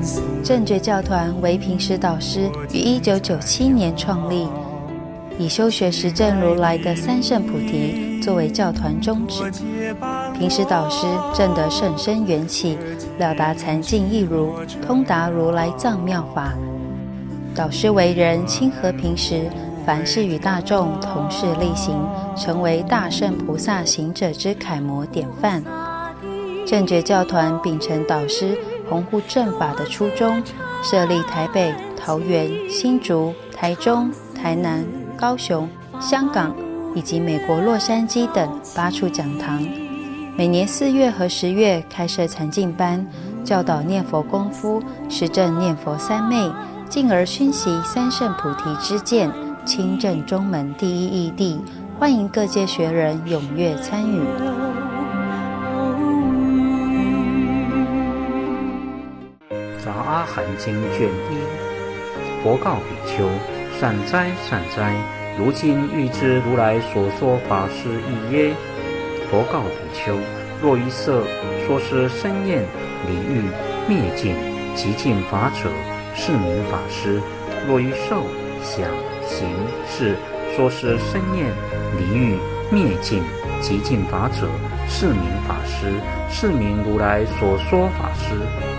正觉教团为平时导师于1997年创立，以修学实证如来的三圣菩提作为教团宗旨。平时导师证得甚深缘起，了达禅境义如，通达如来藏妙法。导师为人亲和平时，凡事与大众同事力行，成为大圣菩萨行者之楷模典范。正觉教团秉承导师弘护正法的初衷，设立台北、桃园、新竹、台中、台南、高雄、香港以及美国洛杉矶等8处讲堂，每年4月和10月开设禅境班，教导念佛功夫，实证念佛三昧，进而熏习三圣菩提之见，亲证中门第一义谛，欢迎各界学人踊跃参与。 杂阿含经卷1，佛告比丘：善哉善哉，如今欲知如来所说法是义耶？佛告比丘：若于色说是身厌离欲灭尽极尽法者，是名法师；若于受想行识说是身厌离欲灭尽极尽法者，是名法师，是名如来所说法师。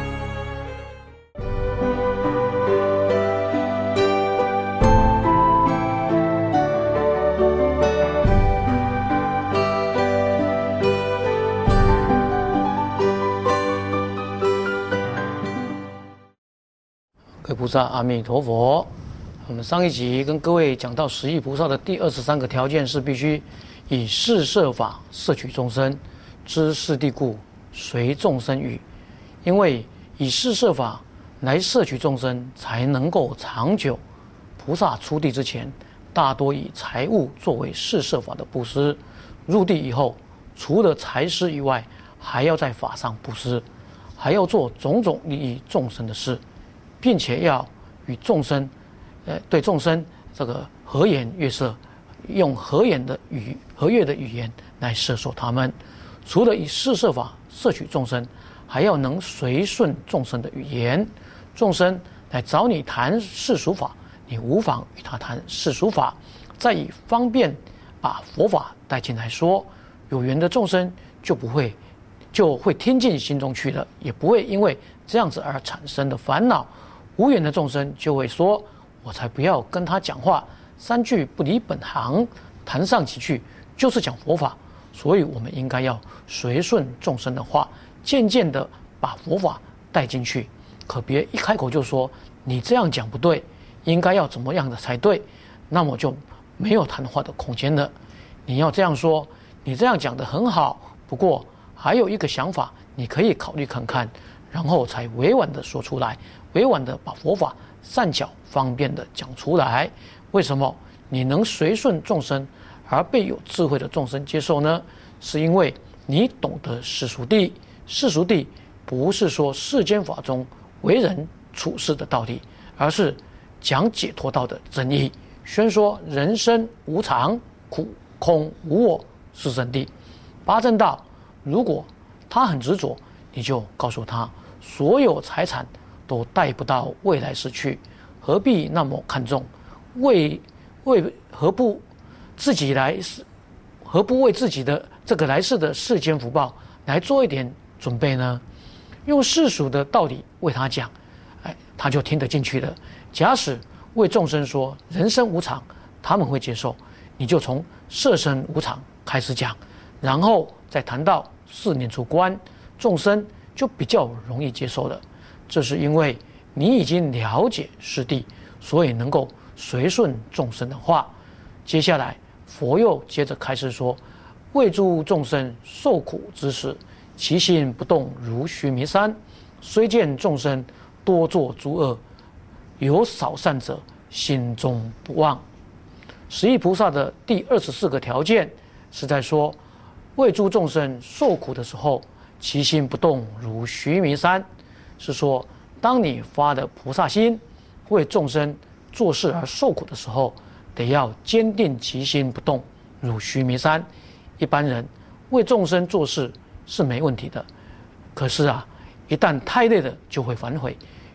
各位菩萨，阿弥陀佛。我们上一集跟各位讲到十地菩萨的第23个条件是必须以四摄法摄取众生，知四谛故，随众生语。因为以四摄法来摄取众生，才能够长久。菩萨出地之前，大多以财物作为四摄法的布施；入地以后，除了财施以外，还要在法上布施，还要做种种利益众生的事，并且要与众生，对众生这个和颜悦色，用和悦的语言来摄受他们。除了以四摄法摄取众生，还要能随顺众生的语言。众生来找你谈世俗法，你无妨与他谈世俗法，再以方便把佛法带进来说，有缘的众生就会听进心中去了，也不会因为这样子而产生的烦恼。无缘的众生就会说：我才不要跟他讲话，3句不离本行，谈上几句就是讲佛法。所以我们应该要随顺众生的话，渐渐的把佛法带进去，可别一开口就说你这样讲不对，应该要怎么样的才对，那么就没有谈话的空间了。你要这样说，你这样讲得很好，不过还有一个想法，你可以考虑看看，然后才委婉的说出来，委婉的把佛法善巧方便的讲出来。为什么你能随顺众生而被有智慧的众生接受呢？是因为你懂得世俗谛。世俗谛不是说世间法中为人处事的道理，而是讲解脱道的真义，宣说人生无常、苦、空、无我是真谛。八正道，如果他很执着，你就告诉他，所有财产都带不到未来世去，何必那么看重？何不为自己的这个来世的世间福报来做一点准备呢？用世俗的道理为他讲，他就听得进去了。假使为众生说人生无常，他们会接受，你就从色身无常开始讲，然后再谈到4念处观，众生就比较容易接受了。这是因为你已经了解师弟，所以能够随顺众生的话。接下来佛又接着开始说：为诸众生受苦之时，其心不动如须弥山。虽见众生多作诸恶，有少善者，心中不忘。十地菩萨的第24个条件是在说，为诸众生受苦的时候，其心不动如须弥山，是说当你发的菩萨心为众生做事而受苦的时候，得要坚定其心不动如须弥山。一般人为众生做事是没问题的，可是一旦太累了就会反悔，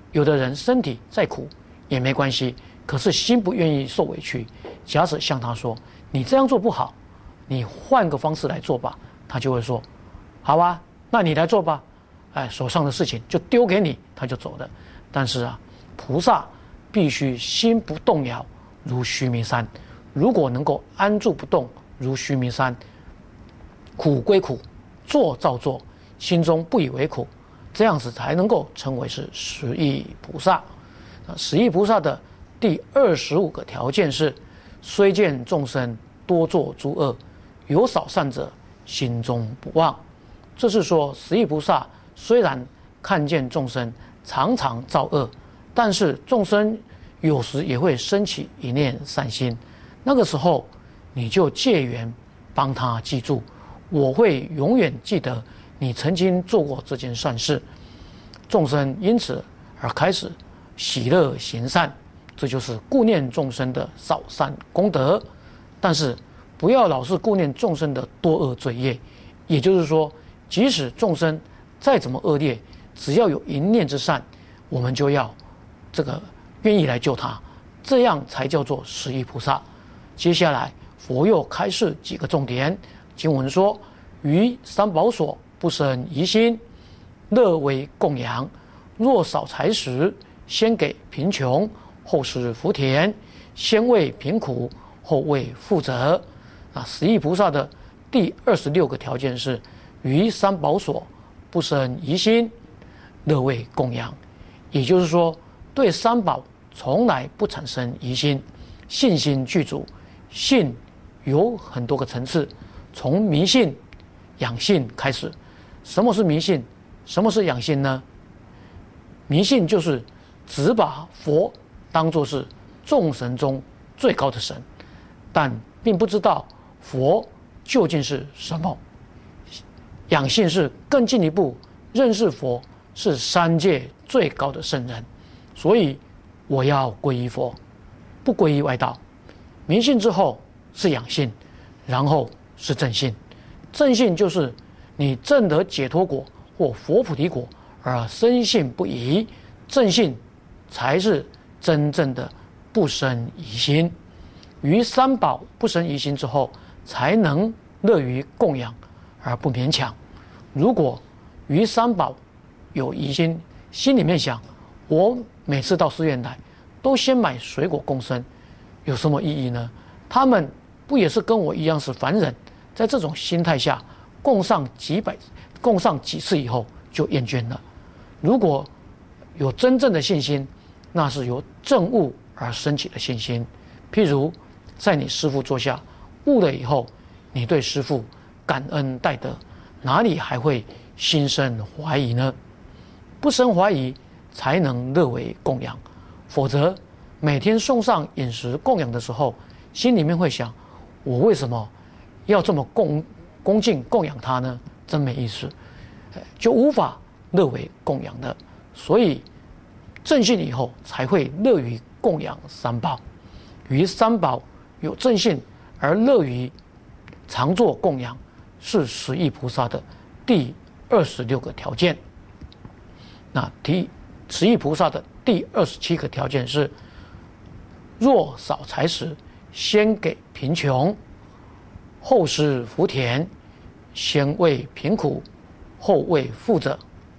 有的人身体再苦也没关系，可是心不愿意受委屈。假使向他说你这样做不好，你换个方式来做吧，他就会说好啊，那你来做吧，手上的事情就丢给你，他就走了。但是菩萨必须心不动摇，如须弥山。如果能够安住不动，如须弥山，苦归苦，做照做，心中不以为苦，这样子才能够称为是十亿菩萨。十亿菩萨的第25个条件是：虽见众生多作诸恶，有少善者，心中不忘。这是说十亿菩萨虽然看见众生常常造恶，但是众生有时也会升起一念善心，那个时候你就借缘帮他记住，我会永远记得你曾经做过这件善事。众生因此而开始喜乐行善，这就是顾念众生的少善功德。但是不要老是顾念众生的多恶罪业，也就是说，即使众生再怎么恶劣，只要有一念之善，我们就要愿意来救他，这样才叫做十亿菩萨。接下来佛又开示几个重点。经文说：于三宝所不生疑心，乐为供养。若少财时，先给贫穷，后施福田；先为贫苦，后为富者。十亿菩萨的第26个条件是：于三宝所不生疑心，乐为供养。也就是说，对三宝从来不产生疑心，信心具足。信有很多个层次，从迷信、养信开始。什么是迷信？什么是养信呢？迷信就是只把佛当作是众神中最高的神，但并不知道佛究竟是什么。养信是更进一步认识佛是三界最高的圣人，所以我要皈依佛，不皈依外道。迷信之后是养信，然后是正信。正信就是你证得解脱果或佛菩提果而深信不疑，正信才是真正的不生疑心。于三宝不生疑心之后，才能乐于供养而不勉强。如果于三宝有疑心，心里面想我每次到寺院来都先买水果供生，有什么意义呢？他们不也是跟我一样是凡人？在这种心态下供上几次以后就厌倦了。如果有真正的信心，那是由证悟而升起的信心。譬如在你师父座下悟了以后，你对师父感恩戴德，哪里还会心生怀疑呢？不生怀疑才能乐为供养，否则每天送上饮食供养的时候，心里面会想，我为什么要这么恭敬供养他呢？真没意思，就无法乐为供养的。所以正信以后才会乐于供养三宝。于三宝有正信而乐于常做供养，是十亿菩萨的第26个条件。那十亿菩萨的第27个条件是：若少财时，先给贫穷，后施福田；先为贫苦，后为富者。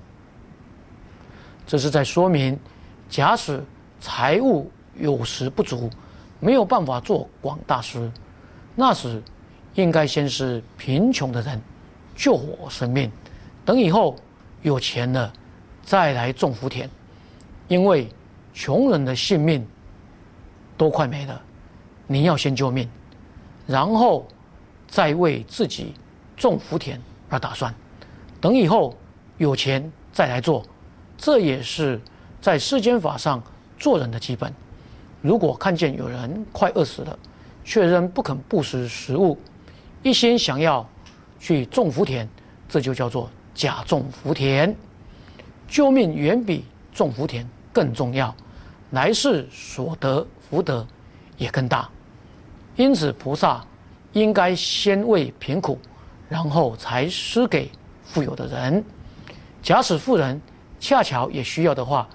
这是在说明，假使财物有时不足，没有办法做广大施，那时应该先是贫穷的人救活生命，等以后有钱了再来种福田。因为穷人的性命都快没了，你要先救命，然后再为自己种福田而打算，等以后有钱再来做。这也是在世间法上做人的基本。如果看见有人快饿死了，却仍不肯布施食物，一心想要去种福田，这就叫做假种福田。救命远比种福田更重要，来世所得福德也更大。因此菩萨应该先为贫苦，然后才施给富有的人。假使富人恰巧也需要的话，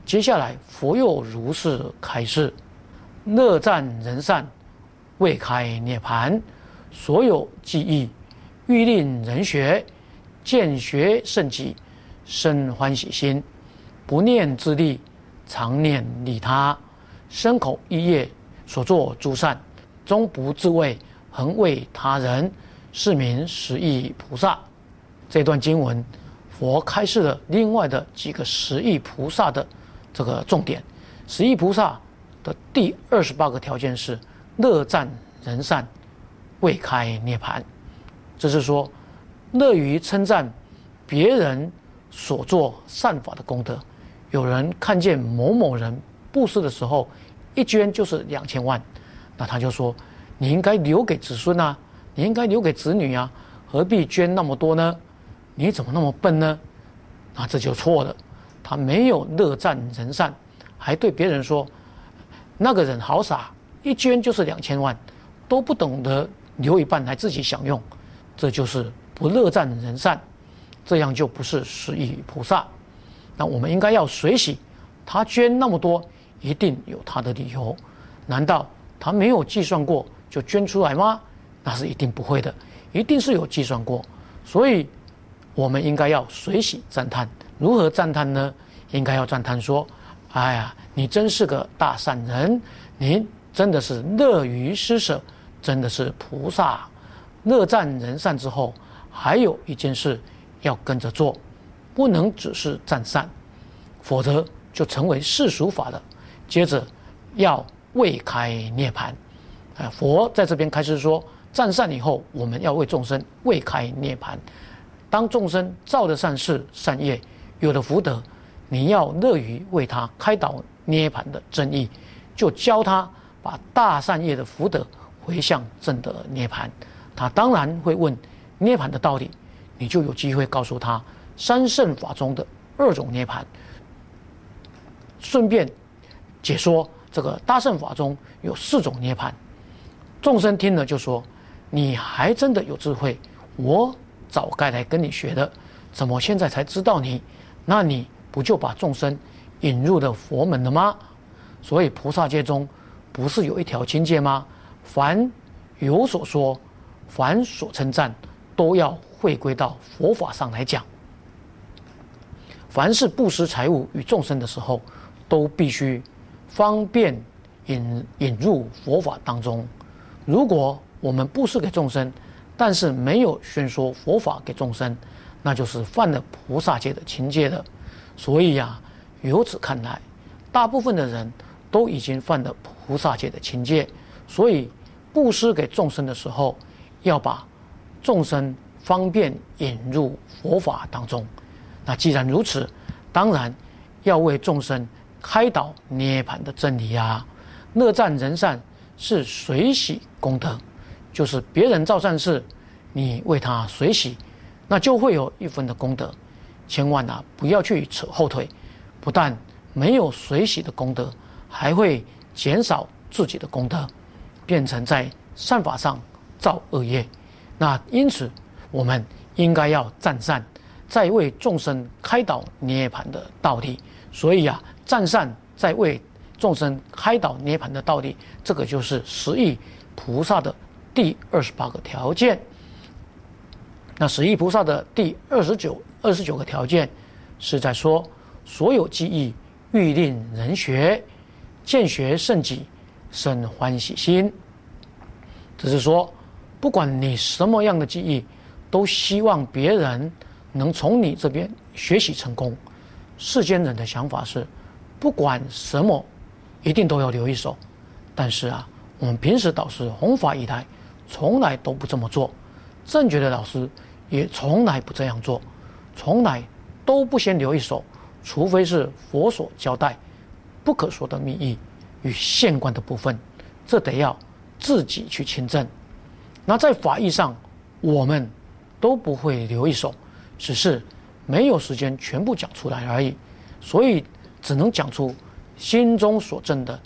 接下来佛又如是开示：乐赞人善，未开涅盘，所有技艺，欲令人学，见学甚己，生欢喜心，不念自利，常念利他，身口意业所作诸善，终不自为，恒为他人，是名十亿菩萨。这段经文，佛开示了另外的几个十亿菩萨的这个重点。十亿菩萨的第28个条件是乐赞人善，未开涅盘。这是说，乐于称赞别人所做善法的功德。有人看见某某人布施的时候，一捐就是2000万，那他就说：你应该留给子孙啊，你应该留给子女啊，何必捐那么多呢？你怎么那么笨呢？那这就错了。他没有乐赞人善，还对别人说那个人好傻，一捐就是2000万，都不懂得留一半来自己享用，这就是不乐赞人善，这样就不是十亿菩萨。那我们应该要随喜，他捐那么多，一定有他的理由。难道他没有计算过就捐出来吗？那是一定不会的，一定是有计算过。所以我们应该要随喜赞叹。如何赞叹呢？应该要赞叹说：哎呀，你真是个大善人，您真的是乐于施舍，真的是菩萨。乐赞人善之后，还有一件事要跟着做，不能只是赞善，否则就成为世俗法了。接着要未开涅盘。佛在这边开始说，赞善以后，我们要为众生未开涅盘。当众生造的善事善业，有了福德，你要乐于为他开导涅盘的真意，就教他把大善业的福德回向正的涅盘。他当然会问涅盘的道理，你就有机会告诉他三圣法中的2种涅盘，顺便解说这个大圣法中有4种涅盘。众生听了就说：你还真的有智慧，我早该来跟你学的，怎么现在才知道你？那你不就把众生引入了佛门了吗？所以菩萨界中不是有一条经戒吗？凡有所说，凡所称赞，都要回归到佛法上来讲。凡是布施财物与众生的时候，都必须方便引入佛法当中。如果我们布施给众生，但是没有宣说佛法给众生，那就是犯了菩萨戒的情戒了。所以由此看来，大部分的人都已经犯了菩萨戒的情戒。所以布施给众生的时候，要把众生方便引入佛法当中。那既然如此，当然要为众生开导涅槃的真理啊。乐赞人善是随喜功德，就是别人造善事，你为他随喜，那就会有1分的功德。千万不要去扯后腿，不但没有随喜的功德，还会减少自己的功德，变成在善法上造恶业。那因此我们应该要赞善，在为众生开导涅槃的道理。所以赞善在为众生开导涅槃的道理，这个就是十亿菩萨的第28个条件。那十亿菩萨的第29个条件是在说，所有技艺欲令人学，见学甚己，生欢喜心。只是说，不管你什么样的技艺，都希望别人能从你这边学习成功。世间人的想法是，不管什么一定都要留一手，但是我们平时导师弘法以来从来都不这么做，正觉的老师也从来不这样做，从来都不先留一手，除非是佛所交代不可说的秘密与现观的部分，这得要自己去亲证。那在法义上我们都不会留一手，只是没有时间全部讲出来而已，所以只能讲出心中所证的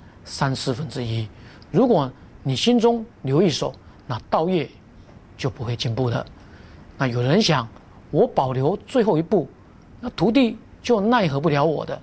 1/3。如果你心中留一手，那道业就不会进步了。那有人想，我保留最后一步，那徒弟就奈何不了我的。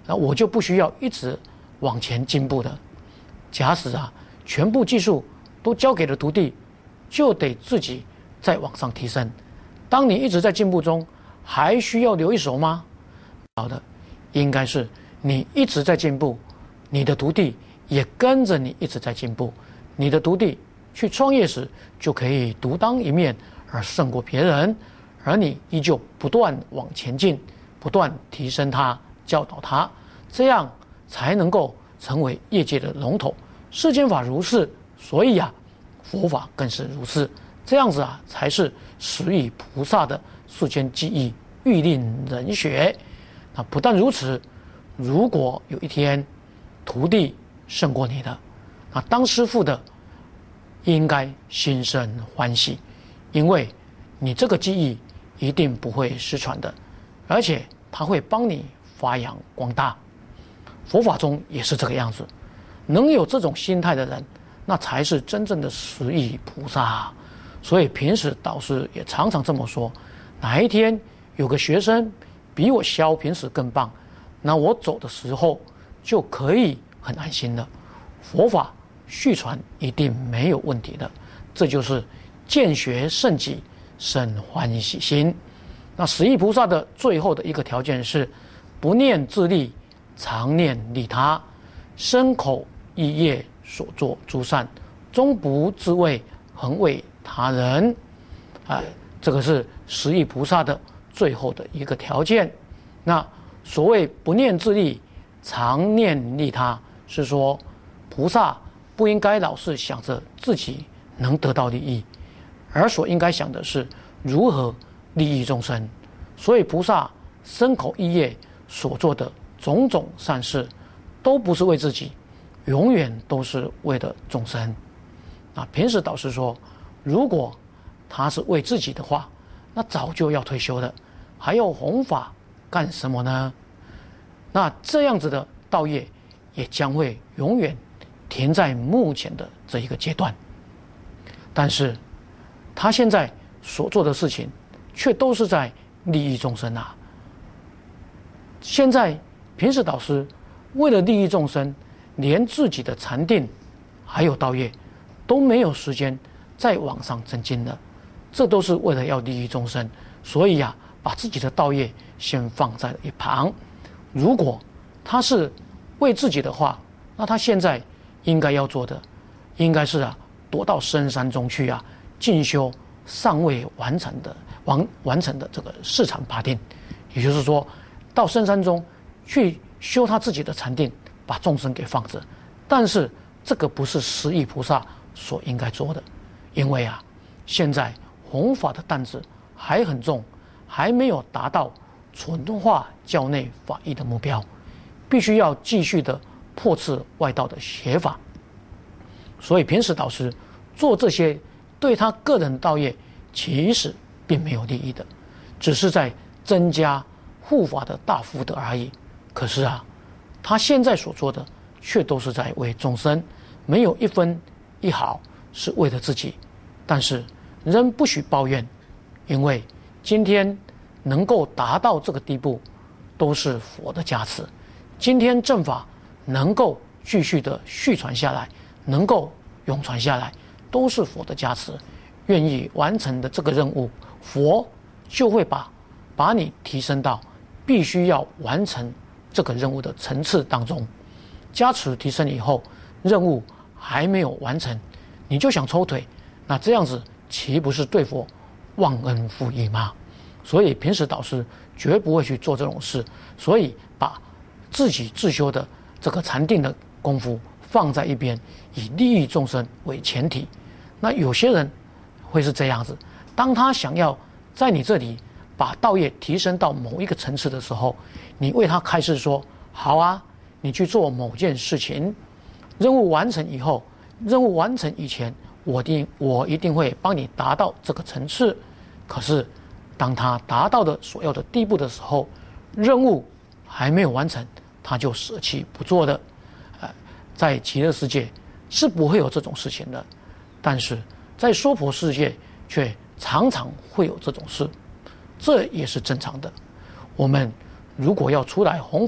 那我就不需要一直往前进步的。假使全部技术都交给了徒弟，就得自己再往上提升。当你一直在进步中，还需要留一手吗？好的，应该是你一直在进步，你的徒弟也跟着你一直在进步。你的徒弟去创业时就可以独当一面而胜过别人，而你依旧不断往前进，不断提升他，教导他，这样才能够成为业界的龙头。世间法如是，所以佛法更是如是。这样子才是十亿菩萨的世间技艺，欲令人学。那不但如此，如果有一天徒弟胜过你的，那当师父的应该心生欢喜，因为你这个技艺一定不会失传的，而且他会帮你发扬光大。佛法中也是这个样子，能有这种心态的人，那才是真正的十亿菩萨。所以平时导师也常常这么说，哪一天有个学生比我萧平时更棒，那我走的时候就可以很安心了。佛法续传一定没有问题的，这就是见学胜己，生欢喜心。那十亿菩萨的最后的一个条件是不念自利，常念利他，身口意业所作诸善，终不自为，恒为他人。这个是十亿菩萨的最后的一个条件。那所谓不念自利，常念利他，是说菩萨不应该老是想着自己能得到利益，而所应该想的是如何利益众生。所以菩萨身口意业所做的种种善事，都不是为自己，永远都是为了众生。那平时导师说，如果他是为自己的话，那早就要退休了，还要弘法干什么呢？那这样子的道业也将会永远停在目前的这一个阶段。但是他现在所做的事情却都是在利益众生啊。现在平时导师为了利益众生，连自己的禅定还有道业都没有时间再往上增进了，这都是为了要利益众生，所以把自己的道业先放在了一旁。如果他是为自己的话，那他现在应该要做的，应该是躲到深山中去进修尚未完成的这个四禅八定，也就是说，到深山中去修他自己的禅定，把众生给放着。但是这个不是十亿菩萨所应该做的，因为现在弘法的担子还很重，还没有达到纯化教内法义的目标，必须要继续的破斥外道的邪法。所以平时导师做这些对他个人道业其实并没有利益的，只是在增加护法的大福德而已。可是他现在所做的却都是在为众生，没有一分一毫是为了自己。但是仍不许抱怨，因为今天能够达到这个地步，都是佛的加持。今天正法能够继续的续传下来，能够永传下来，都是佛的加持。愿意完成的这个任务，佛就会把你提升到必须要完成这个任务的层次当中。加持提升以后，任务还没有完成，你就想抽腿，那这样子岂不是对佛忘恩负义吗？所以平时导师绝不会去做这种事，所以把自己自修的这个禅定的功夫放在一边，以利益众生为前提。那有些人会是这样子，当他想要在你这里把道业提升到某一个层次的时候，你为他开示说，好你去做某件事情，任务完成以后，任务完成以前，我一定会帮你达到这个层次。可是当他达到的所要的地步的时候，任务还没有完成，他就舍弃不做的。在极乐世界是不会有这种事情的，但是在娑婆世界却常常会有这种事，这也是正常的。我们如果要出来弘法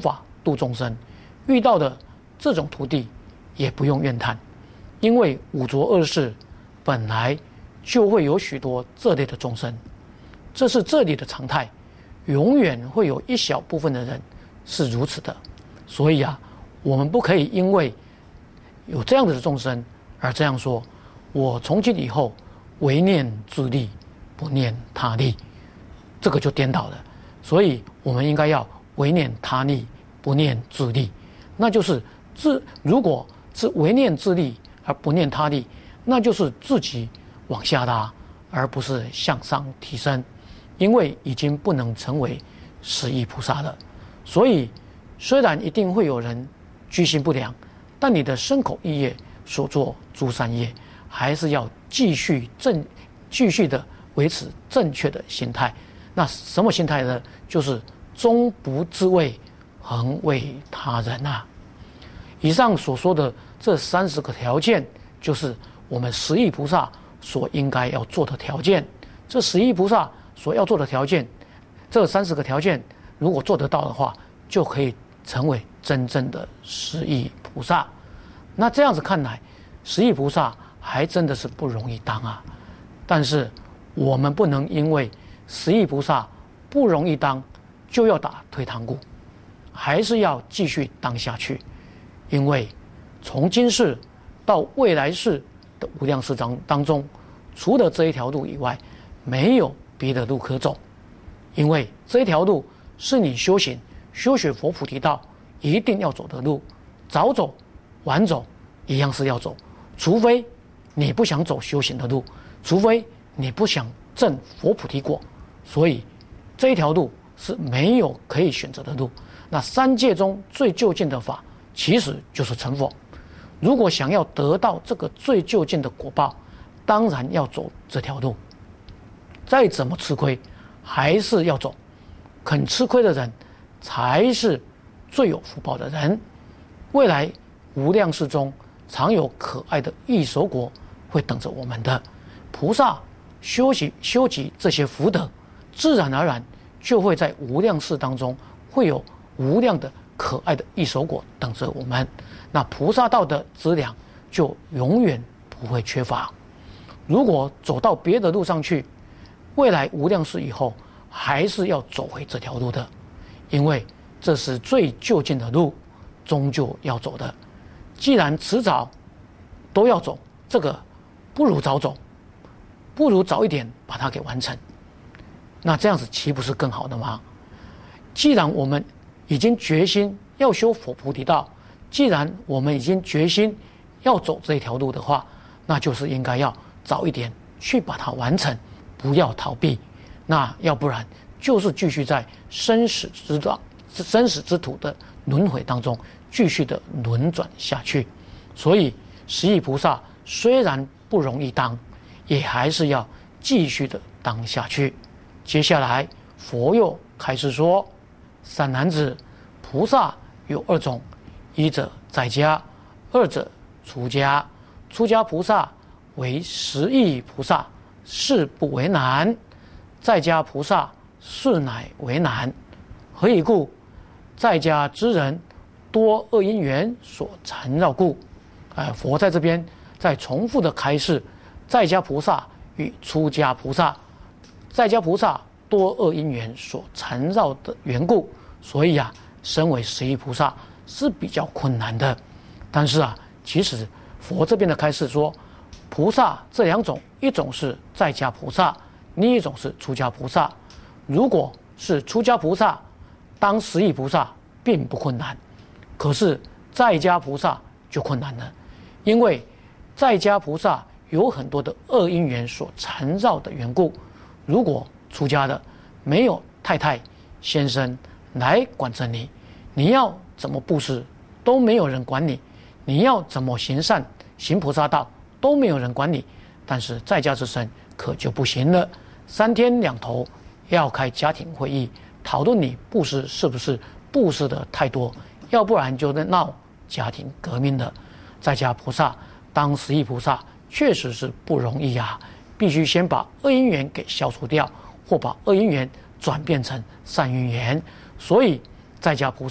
度众生，遇到的这种徒弟也不用怨叹，因为五浊恶世本来就会有许多这类的众生，这是这里的常态，永远会有一小部分的人是如此的。所以我们不可以因为有这样的众生而这样说，我从今以后唯念自利，不念他利，这个就颠倒了。所以我们应该要唯念他利，不念自利。那就是如果是唯念自利而不念他利，那就是自己往下拉，而不是向上提升，因为已经不能成为十亿菩萨了。所以虽然一定会有人居心不良，但你的身口意业所做诸善业，还是要继续的维持正确的心态。那什么心态呢？就是终不自为，恒为他人以上所说的这30个条件，就是我们十亿菩萨所应该要做的条件。这十亿菩萨所要做的条件，这30个条件如果做得到的话，就可以成为真正的十亿菩萨。那这样子看来，十亿菩萨还真的是不容易当但是我们不能因为十亿菩萨不容易当就要打退堂鼓，还是要继续当下去。因为从今世到未来世的无量世当中，除了这一条路以外，没有别的路可走。因为这一条路是你修学佛菩提道一定要走的路，早走晚走一样是要走，除非你不想走修行的路，除非你不想证佛菩提果。所以这一条路是没有可以选择的路。那三界中最就近的法，其实就是成佛。如果想要得到这个最就近的果报，当然要走这条路，再怎么吃亏还是要走。肯吃亏的人才是最有福报的人。未来无量世中常有可爱的异熟果会等着我们的。菩萨修集这些福德，自然而然就会在无量世当中会有无量的可爱的异熟果等着我们。那菩萨道的资粮就永远不会缺乏。如果走到别的路上去，未来无量世以后还是要走回这条路的，因为这是最就近的路，终究要走的。既然迟早都要走，这个不如早走，不如早一点把它给完成。那这样子岂不是更好的吗？既然我们已经决心要修佛菩提道，既然我们已经决心要走这条路的话，那就是应该要早一点去把它完成，不要逃避。那要不然就是继续在生死之土的轮回当中继续的轮转下去。所以十亿菩萨虽然不容易当，也还是要继续的当下去。接下来佛又开始说，善男子，菩萨有2种，一者在家，二者出家。出家菩萨为10亿菩萨，是不为难；在家菩萨是乃为难。何以故？在家之人多恶因缘所缠绕故。佛在这边再重复的开示在家菩萨与出家菩萨。在家菩萨多恶因缘所缠绕的缘故，所以身为十亿菩萨是比较困难的。但是其实佛这边的开示说，菩萨这2种，一种是在家菩萨，另一种是出家菩萨。如果是出家菩萨当十亿菩萨并不困难，可是在家菩萨就困难了。因为在家菩萨有很多的恶因缘所缠绕的缘故，如果出家的没有太太先生来管着你，你要怎么布施都没有人管你，你要怎么行善行菩萨道都没有人管你。但是在家之身可就不行了，3天2头要开家庭会议，讨论你布施是不是布施的太多，要不然就闹家庭革命了。在家菩萨当十亿菩萨确实是不容易必须先把恶因缘给消除掉，或把恶因缘转变成善因缘。所以在家菩萨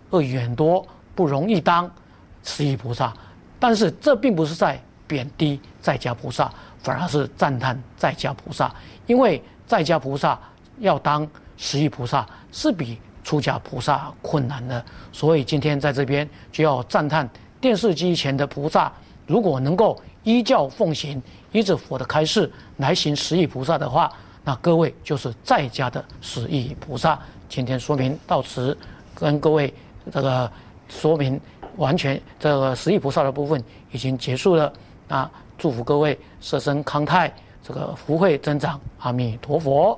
而远夺不容易当十亿菩萨。但是这并不是在贬低在家菩萨，反而是赞叹在家菩萨，因为在家菩萨要当十亿菩萨是比出家菩萨困难的。所以今天在这边就要赞叹电视机前的菩萨，如果能够依教奉行，依着佛的开示来行十亿菩萨的话，那各位就是在家的十亿菩萨。今天说明到此，跟各位这个说明完全这个十亿菩萨的部分已经结束了。那祝福各位色身康泰，这个福慧增长。阿弥陀佛。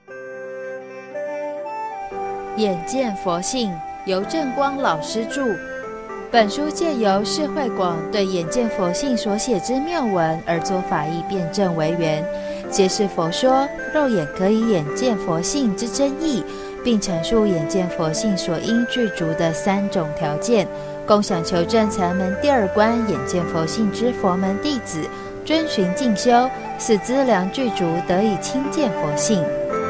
眼见佛性，由正光老师著。本书借由释慧广对眼见佛性所写之妙文而作法义辩证为源，揭示佛说肉眼可以眼见佛性之真义，并阐述眼见佛性所应具足的3种条件，共想求证禅门第2关眼见佛性之佛门弟子遵循进修，使资粮具足，得以亲见佛性。